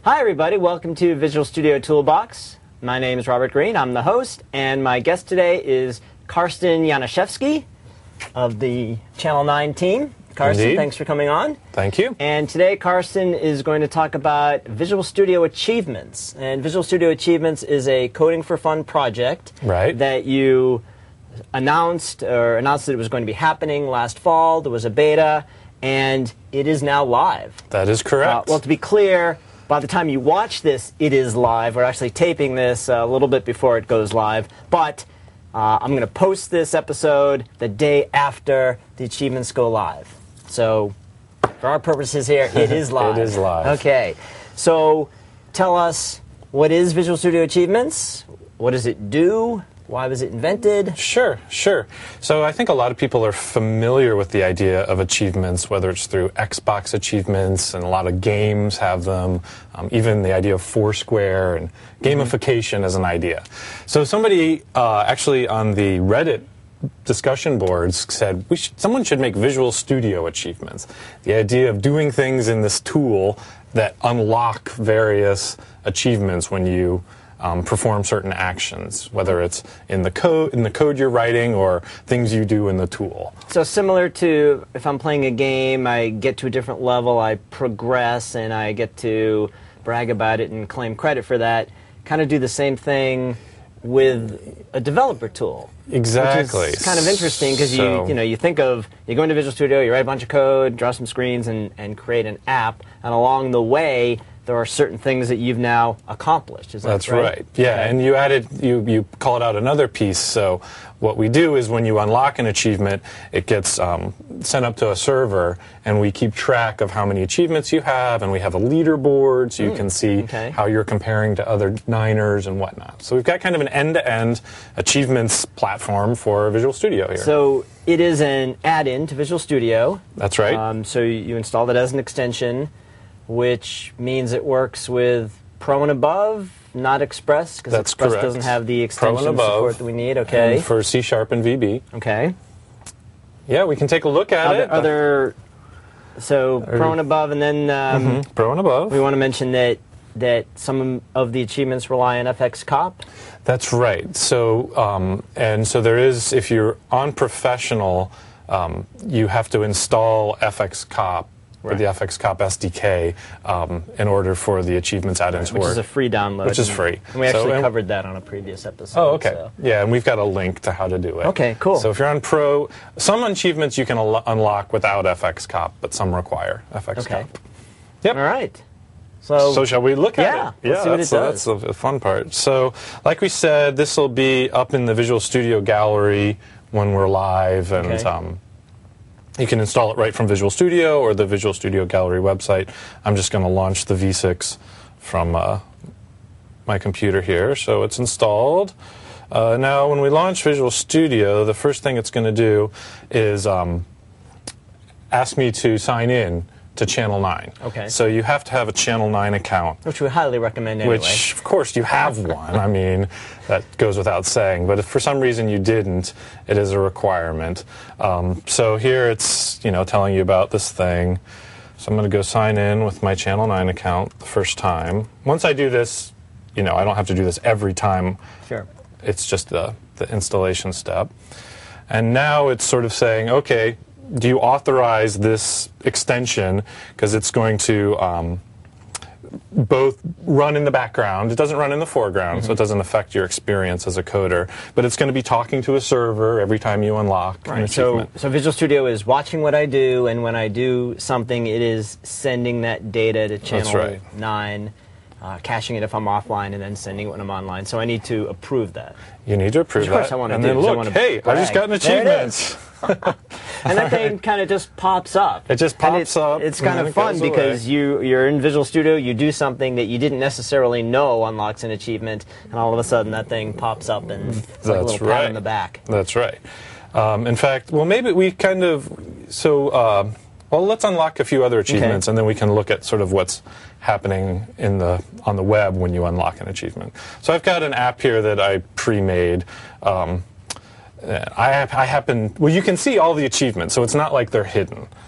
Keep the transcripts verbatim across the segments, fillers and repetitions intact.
Hi everybody, welcome to Visual Studio Toolbox. My name is Robert Green, I'm the host, and my guest today is Karsten Januszewski of the Channel nine team. Karsten, Indeed. Thanks for coming on. Thank you. And today Karsten is going to talk about Visual Studio Achievements. And Visual Studio Achievements is a Coding for Fun project Right. that you announced or announced that it was going to be happening last fall. There was a beta, and it is now live. That is correct. Uh, well, to be clear, by the time you watch this, it is live. We're actually taping this a little bit before it goes live, but uh, I'm going to post this episode the day after the achievements go live. So, for our purposes here, it is live. It is live. Okay. So, tell us, what is Visual Studio Achievements? What does it do? Why was it invented? Sure, sure. So I think a lot of people are familiar with the idea of achievements, whether it's through Xbox achievements, and a lot of games have them, um, even the idea of Foursquare and gamification mm-hmm. as an idea. So somebody uh, actually on the Reddit discussion boards said we should, someone should make Visual Studio achievements. The idea of doing things in this tool that unlock various achievements when you Um, perform certain actions, whether it's in the code in the code you're writing or things you do in the tool. So similar to if I'm playing a game, I get to a different level, I progress, and I get to brag about it and claim credit for that. Kind of do the same thing with a developer tool. Exactly. Which is kind of interesting because so, you you know you think of you go into Visual Studio, you write a bunch of code, draw some screens, and and create an app, and along the way there are certain things that you've now accomplished. Is that That's right? right. Yeah, okay. and you added, you, you called out another piece. So what we do is when you unlock an achievement, it gets um, sent up to a server, and we keep track of how many achievements you have, and we have a leaderboard so you mm, can see okay. how you're comparing to other Niners and whatnot. So we've got kind of an end-to-end achievements platform for Visual Studio here. So it is an add-in to Visual Studio. That's right. Um, so you installed it as an extension, which means it works with Pro and above, not Express, because Express correct. doesn't have the extension Pro and above, support that we need. Okay. and for C Sharp and V B. Okay. Yeah, we can take a look at Other, it. other so Pro and above, and then um, mm-hmm. Pro and above. we want to mention that that some of the achievements rely on F X Cop. That's right. So um, and so there is, if you're on Professional, um, you have to install F X Cop. Right. Or the F X Cop S D K um, in order for the achievements add-ins to Which work. is a free download. Which is free. And we actually so, and, covered that on a previous episode. Oh, okay. So. Yeah, and we've got a link to how to do it. Okay, cool. So if you're on Pro, some achievements you can al- unlock without F X Cop, but some require F X Cop. Okay. Yep. All right. So, So shall we look at yeah, it? let's Yeah, see what that's, it does. that's the fun part. So, like we said, this will be up in the Visual Studio Gallery when we're live, and Okay. um, you can install it right from Visual Studio or the Visual Studio Gallery website. I'm just going to launch the V six from uh, my computer here, so it's installed. Uh, now, when we launch Visual Studio, the first thing it's going to do is um, ask me to sign in to Channel nine. Okay. So you have to have a Channel nine account. Which we highly recommend anyway. Which, of course, you have one. I mean, that goes without saying. But if for some reason you didn't, it is a requirement. Um, so here it's, you know, telling you about this thing. So I'm going to go sign in with my Channel nine account the first time. Once I do this, you know, I don't have to do this every time. Sure. It's just the, the installation step. And now it's sort of saying, okay, do you authorize this extension? Because it's going to um, both run in the background. It doesn't run in the foreground, mm-hmm. so it doesn't affect your experience as a coder. But it's going to be talking to a server every time you unlock right. an so, achievement. so Visual Studio is watching what I do, and when I do something, it is sending that data to Channel right. nine, uh, caching it if I'm offline, and then sending it when I'm online. So I need to approve that. You need to approve Which of course that. I want to and do. then I look, want to hey, brag. I just got an There it achievement. is. And that thing kind of just pops up. It just And pops it, up, It's and kind then of it fun goes because away. you, you're in Visual Studio, you do something that you didn't necessarily know unlocks an achievement, and all of a sudden that thing pops up and it's like a That's little right. pat on the back. That's right. Um, in fact, well, maybe we kind of, so, uh, well, let's unlock a few other achievements, Okay. and then we can look at sort of what's happening in the on the web when you unlock an achievement. So I've got an app here that I pre-made. Um, I, I happen, well, you can see all the achievements, so it's not like they're hidden.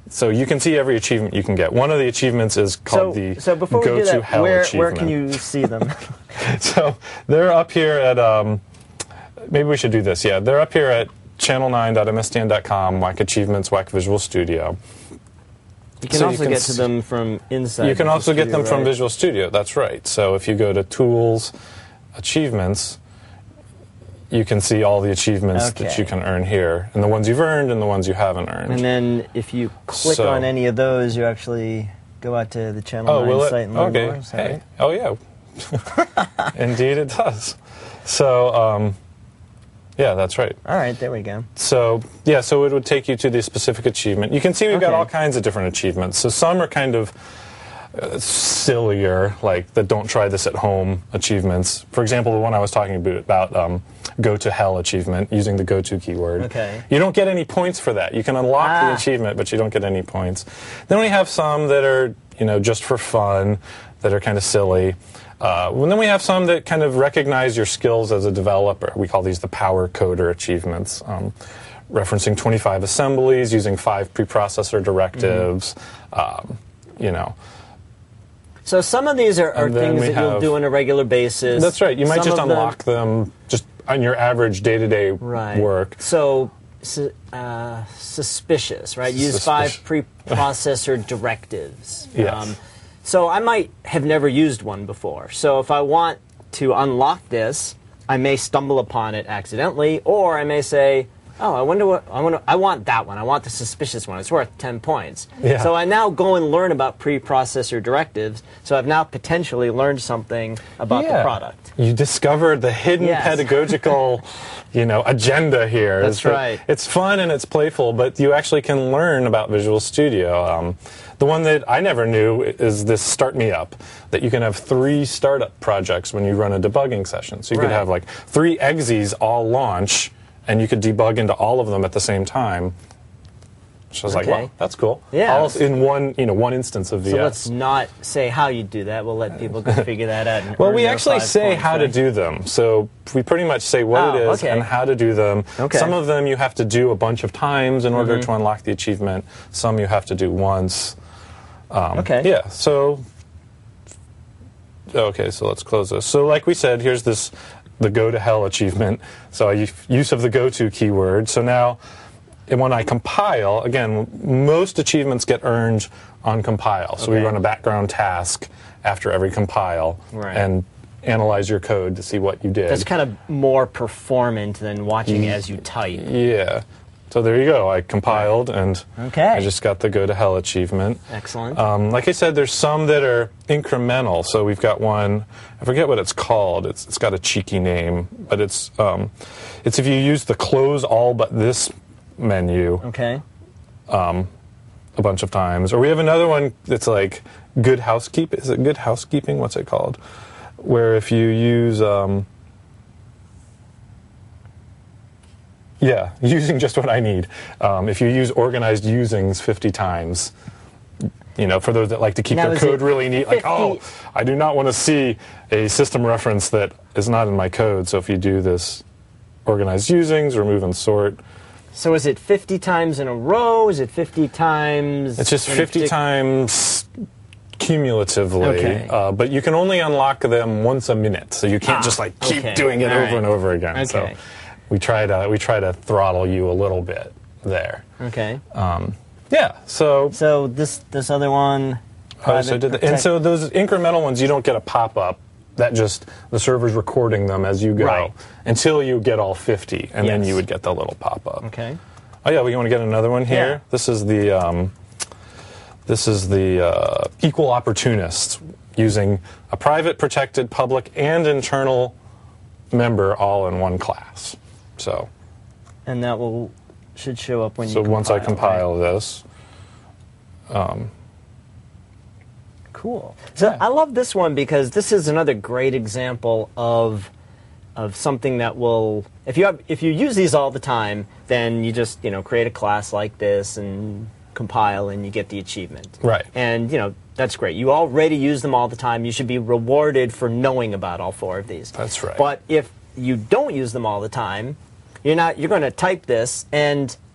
So you can see every achievement you can get. One of the achievements is called so, the so before Go we do to that, Hell where, achievement. where can you see them? So they're up here at, um, maybe we should do this, yeah. They're up here at channel nine dot m s t n dot com, Whack Achievements, Whack Visual Studio. You can So also you can get to them from inside. You can Visual also get Studio, them from right? Visual Studio, that's right. So if you go to Tools, Achievements, you can see all the achievements Okay. that you can earn here, and the ones you've earned and the ones you haven't earned. And then if you click So- on any of those, you actually go out to the Channel Oh, nine will it? site and learn Okay. more. Is that Hey. right? Oh, yeah. Indeed, it does. So, um, yeah, that's right. All right, there we go. So, yeah, so it would take you to the specific achievement. You can see we've got Okay. all kinds of different achievements. So some are kind of uh, sillier, like the don't try this at home achievements. For example, the one I was talking about, about um, go to hell achievement, using the go to keyword. Okay. You don't get any points for that. You can unlock Ah. the achievement, but you don't get any points. Then we have some that are, you know, just for fun, that are kind of silly. Uh, and then we have some that kind of recognize your skills as a developer. We call these the power coder achievements, um, referencing twenty-five assemblies, using five preprocessor directives, Mm-hmm. um, you know. So some of these are, are And then things we that you'll have- do on a regular basis. That's right. You might Some just of them- unlock them just on your average day-to-day right. work. So su- uh, suspicious, right? Use five Suspicious. preprocessor directives. Yes. so I might have never used one before. So if I want to unlock this, I may stumble upon it accidentally, or I may say, "Oh, I wonder what I want. I want that one. I want the suspicious one. It's worth ten points." Yeah. So I now go and learn about preprocessor directives. So I've now potentially learned something about the Yeah. product. You discovered the hidden Yes. pedagogical, you know, agenda here. That's is that right. It's fun and it's playful, but you actually can learn about Visual Studio. Um, the one that I never knew is this Start Me Up, that you can have three startup projects when you run a debugging session. So you could Right. have like three exes all launch, and you could debug into all of them at the same time. So I was Okay. like, wow, that's cool. Yeah. All in one, you know, one instance of V S. So let's not say how you do that. We'll let people go figure that out. And Well, earn we their actually five say points, how to right? do them. So we pretty much say what Oh, it is okay. and how to do them. Okay. Some of them you have to do a bunch of times in order Mm-hmm. to unlock the achievement. Some you have to do once. Um, Okay. Yeah, so... Okay, so let's close this. So like we said, here's this, the go to hell achievement. So I use of the go to keyword. So now, and when I compile, again, most achievements get earned on compile. So Okay. we run a background task after every compile Right. and analyze your code to see what you did. That's kind of more performant than watching as you type. Yeah. So there you go. I compiled and Okay. I just got the go to hell achievement. Excellent. Um, like I said, there's some that are incremental. So we've got one, I forget what it's called. It's, it's got a cheeky name, but it's um, it's if you use the close all but this menu okay. a bunch of times. Or we have another one that's like good housekeeping. Is it good housekeeping? What's it called? Where if you use... Um, Yeah, using just what I need. Um, if you use organized usings fifty times, you know, for those that like to keep Now, their is code it really neat, like, fifty oh, I do not want to see a system reference that is not in my code. So if you do this organized usings, remove and sort, So is it fifty times in a row? Is it fifty times? it's just in a fifty partic- times cumulatively, Okay. uh, but you can only unlock them once a minute. So you can't Ah, just like keep okay. doing it All over right. and over again. So Okay. we try to we try to throttle you a little bit there. Okay. Um, yeah. So So this this other one. Oh, so private did the, and protect- so those incremental ones, you don't get a pop-up. That just, the server's recording them as you go Right. until you get all fifty, and then Yes. you would get the little pop-up. Okay. Oh yeah, we want to get another one here. Yeah. This is the um, this is the uh, equal opportunists using a private, protected, public, and internal member all in one class. So, And that will should show up when so you. once I compile, compile right? this, Cool. So Yeah. I love this one because this is another great example of of something that will, if you have, if you use these all the time, then you just you know create a class like this and compile and you get the achievement. Right. And you know that's great. You already use them all the time. You should be rewarded for knowing about all four of these. That's right. But if you don't use them all the time, you're not. You're going to type this and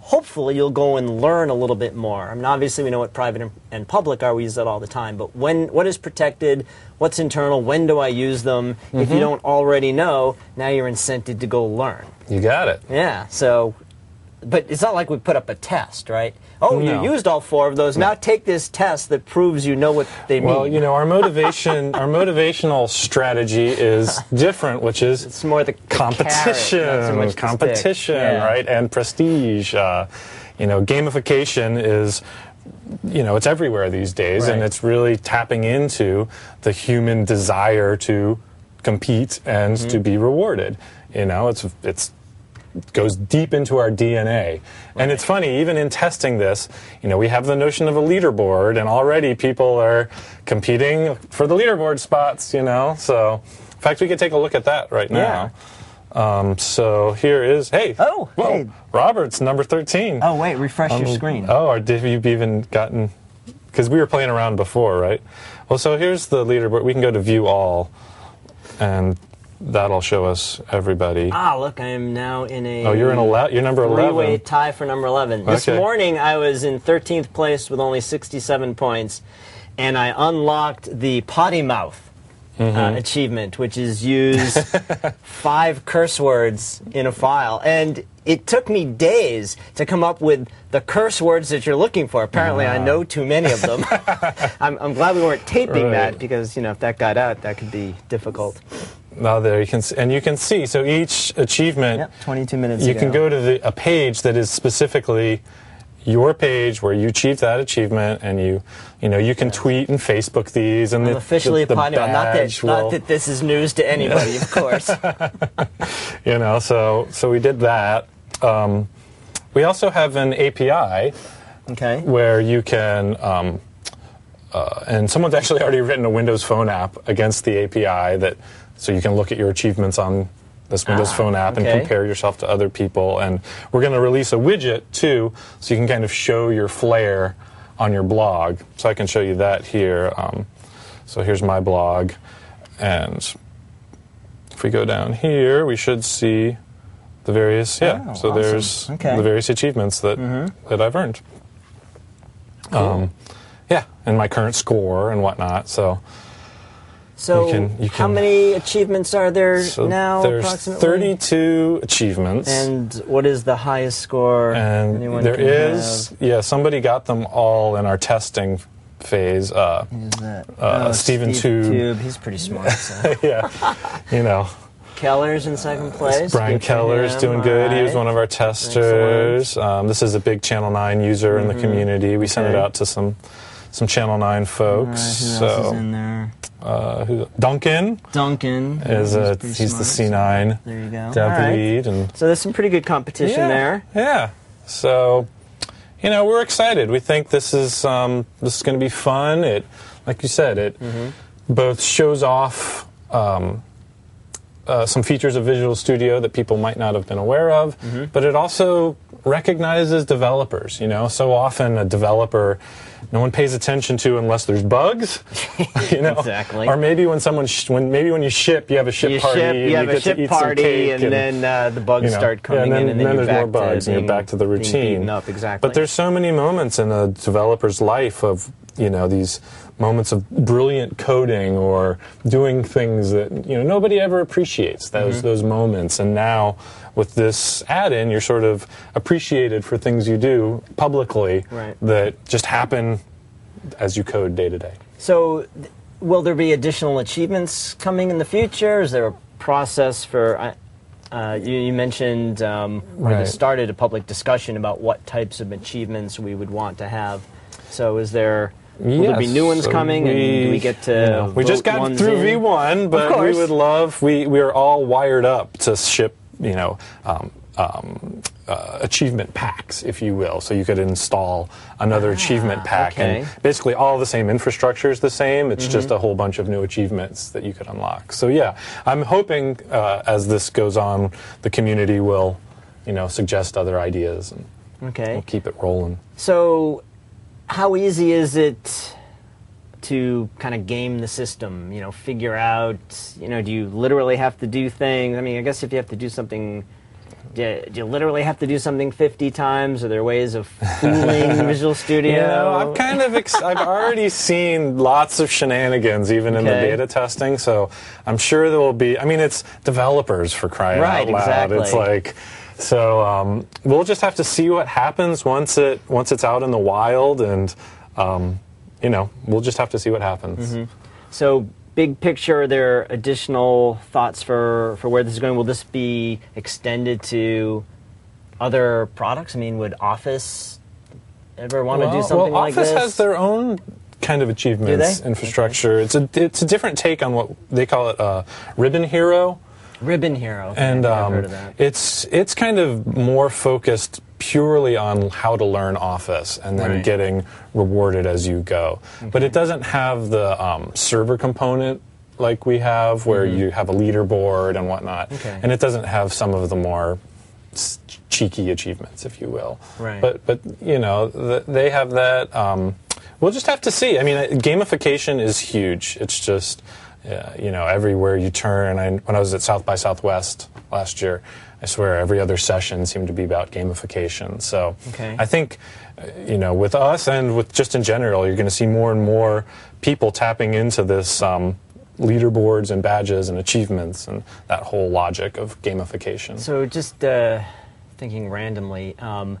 hopefully you'll go and learn a little bit more. I mean, obviously we know what private and, and public are. We use that all the time. But when, what is protected? What's internal? When do I use them? Mm-hmm. If you don't already know, now you're incented to go learn. You got it. Yeah. So, but it's not like we put up a test, right? Oh, No. you used all four of those. Now take this test that proves you know what they mean. Well, you know, our motivation, our motivational strategy is different, which is it's more the competition, carrot, not so much the competition, stick. Yeah. right, and prestige. Uh, you know, gamification is, you know, it's everywhere these days, Right. and it's really tapping into the human desire to compete and Mm-hmm. to be rewarded. You know, it's it's. goes deep into our D N A. Right. And it's funny, even in testing this, you know, we have the notion of a leaderboard, and already people are competing for the leaderboard spots, you know. So, in fact, we could take a look at that right now. Yeah. Um, so here is, hey, Oh, whoa, hey. Robert's number thirteen. Oh, wait, refresh your Um, screen. Oh, or did you even gotten, because we were playing around before, right? Well, so here's the leaderboard. We can go to view all, and that'll show us everybody. Ah, look, I am now in a Oh, you're in ele- you're number eleven. three-way tie for number eleven. This Okay. morning, I was in thirteenth place with only sixty-seven points, and I unlocked the potty mouth Mm-hmm. uh, achievement, which is use five curse words in a file. And it took me days to come up with the curse words that you're looking for. Apparently, I know too many of them. I'm, I'm glad we weren't taping Right. that, because, you know, if that got out, that could be difficult. Now there you can s- and you can see, so each achievement, Yep, twenty-two minutes you ago. can go to the, a page that is specifically your page where you achieved that achievement, and you you know you can tweet and Facebook these, and I'm the, officially the, the a potty mouth. Not badge that, not will- that this is news to anybody, of course. you know, so so we did that. Um, we also have an A P I Okay. where you can, um, uh, and someone's actually already written a Windows Phone app against the A P I that, so you can look at your achievements on this Windows Ah, Phone app okay. and compare yourself to other people. And we're going to release a widget too, so you can kind of show your flair on your blog. So I can show you that here. Um, so here's my blog, and if we go down here, we should see the various, yeah, Oh, so awesome. there's Okay. the various achievements that, Mm-hmm. that I've earned. Um, yeah, and my current score and whatnot. So, So, You can- you how can- many achievements are there so now, there's approximately? thirty-two achievements, And what is the highest score and anyone there can is, have? yeah, somebody got them all in our testing phase. Uh, Who's that? uh, oh, Stephen Steve Tube. Tube. He's pretty smart. So. yeah, you know, Keller's in second place. Brian Good for Keller's him. doing All good. He was right. one of our testers. Um, this is a big Channel nine user in the community. We sent it Mm-hmm. Okay. out to some some Channel nine All right, folks. who so else is in there? uh, who, Duncan Duncan. is he's a, pretty he's the smart, C nine so there you go. dev All right. lead, and So there's some pretty good competition yeah, there. yeah. So, you know, we're excited. We think this is um, this is going to be fun. It, like you said, it both shows off um, uh, some features of Visual Studio that people might not have been aware of, but it also recognizes developers. You know, so often a developer no one pays attention to unless there's bugs. You know, Exactly. Or maybe when someone sh- when maybe when you ship, you have a ship You party, ship, and you have a get to ship eat some party, cake and, then uh, the bugs you know, start yeah, coming and then, in, and then, then you're there's more back bugs, to and being, you're back to the being routine. beaten up, exactly. But there's so many moments in a developer's life of, you know, these moments of brilliant coding or doing things that, you know, nobody ever appreciates those Mm-hmm. those moments. And now with this add-in, you're sort of appreciated for things you do publicly Right. that just happen as you code day to day. So, th- will there be additional achievements coming in the future? Is there a process for? Uh, uh, you, you mentioned um, or Right. you started a public discussion about what types of achievements we would want to have. So, is there? Will there be Yes, new ones so coming, and do we get to? you know, we just vote got ones through in? V one, but we course. would love. We we are all wired up to ship, you know, um, um, uh, achievement packs, if you will. So you could install another achievement pack, okay. and basically all the same infrastructure is the same. It's just a whole bunch of new achievements that you could unlock. So yeah, I'm hoping uh, as this goes on, the community will, you know, suggest other ideas and Okay. we'll keep it rolling. So, how easy is it to kind of game the system? You know, figure out. You know, do you literally have to do things? I mean, I guess if you have to do something Do you, do you literally have to do something fifty times? Are there ways of fooling Visual Studio? You know, I've kind of, ex- I've already seen lots of shenanigans even in the Okay. beta testing, so I'm sure there will be, I mean, it's developers for crying Right, out loud. exactly. It's like, so um, we'll just have to see what happens once it once it's out in the wild, and, um, you know, we'll just have to see what happens. Mm-hmm. So, big picture, are there additional thoughts for, for where this is going? Will this be extended to other products? I mean, would Office ever want well, to do something well, like Office this? has their own kind of achievements, Do they? infrastructure. It's a it's a different take on what they call it, uh, Ribbon Hero. Ribbon Hero. Okay, And I've um, heard of that. it's it's kind of more focused purely on how to learn Office and then Right. getting rewarded as you go. But it doesn't have the um, server component like we have, where you have a leaderboard and whatnot. Okay. And it doesn't have some of the more s- cheeky achievements, if you will. Right. But but you know th- they have that. Um, we'll just have to see. I mean, uh, gamification is huge. It's just. Uh, you know, everywhere you turn. I, when I was at South by Southwest last year, I swear every other session seemed to be about gamification. So Okay. I think, uh, you know, with us and with just in general, you're going to see more and more people tapping into this um, leaderboards and badges and achievements and that whole logic of gamification. So, just uh, thinking randomly, um,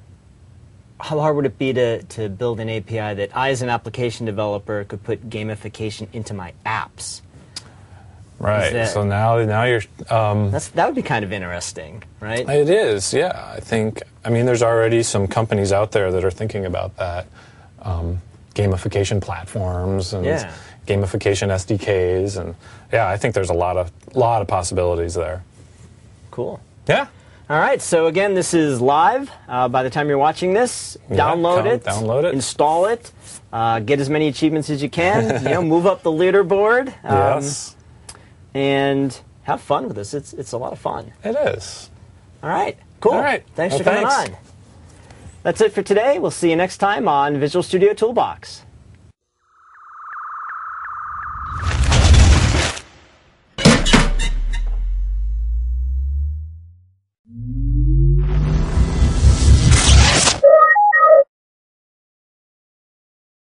how hard would it be to, to build an A P I that I, as an application developer, could put gamification into my apps? Right. that- So now, now you're. Um, That's that would be kind of interesting, right? It is, yeah. I think, I mean, there's already some companies out there that are thinking about that. Um, gamification platforms and Yeah. gamification S D Ks. And yeah, I think there's a lot of, lot of possibilities there. Cool. Yeah. All right, so again, this is live. Uh, by the time you're watching this, Yeah, download come- it, download it. install it, uh, get as many achievements as you can. You know, move up the leaderboard, um, Yes, and have fun with this. It's it's a lot of fun. it is. All right, cool. All right, Thanks well, for coming thanks. on. That's it for today. We'll see you next time on Visual Studio Toolbox.